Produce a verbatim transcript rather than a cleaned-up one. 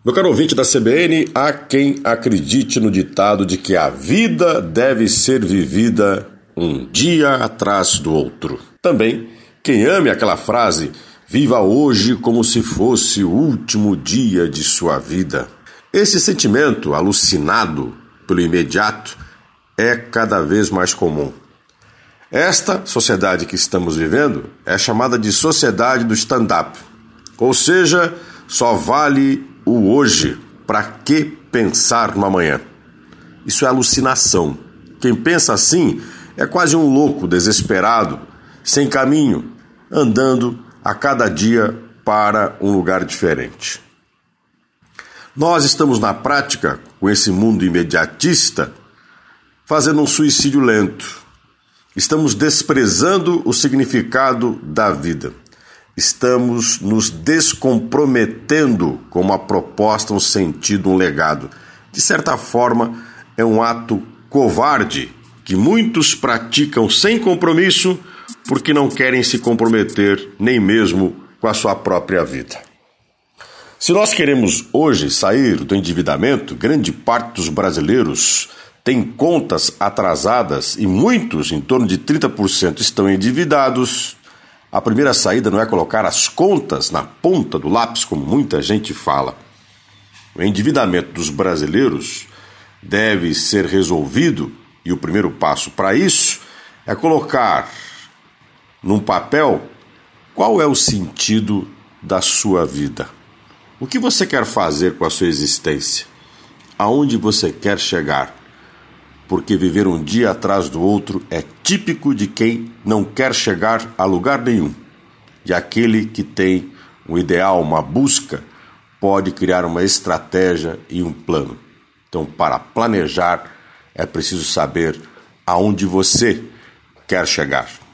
Meu caro ouvinte da C B N, há quem acredite no ditado de que a vida deve ser vivida um dia atrás do outro. Também quem ame aquela frase, viva hoje como se fosse o último dia de sua vida. Esse sentimento alucinado pelo imediato é cada vez mais comum. Esta sociedade que estamos vivendo é chamada de sociedade do stand-up, ou seja, só vale o hoje, para que pensar no amanhã? Isso é alucinação. Quem pensa assim é quase um louco desesperado, sem caminho, andando a cada dia para um lugar diferente. Nós estamos na prática, com esse mundo imediatista, fazendo um suicídio lento. Estamos desprezando o significado da vida. Estamos nos descomprometendo com uma proposta, um sentido, um legado. De certa forma, é um ato covarde que muitos praticam sem compromisso porque não querem se comprometer nem mesmo com a sua própria vida. Se nós queremos hoje sair do endividamento, grande parte dos brasileiros tem contas atrasadas e muitos, em torno de trinta por cento, estão endividados. A primeira saída não é colocar as contas na ponta do lápis, como muita gente fala. O endividamento dos brasileiros deve ser resolvido e o primeiro passo para isso é colocar num papel qual é o sentido da sua vida. O que você quer fazer com a sua existência? Aonde você quer chegar? Porque viver um dia atrás do outro é típico de quem não quer chegar a lugar nenhum. E aquele que tem um ideal, uma busca, pode criar uma estratégia e um plano. Então, para planejar, é preciso saber aonde você quer chegar.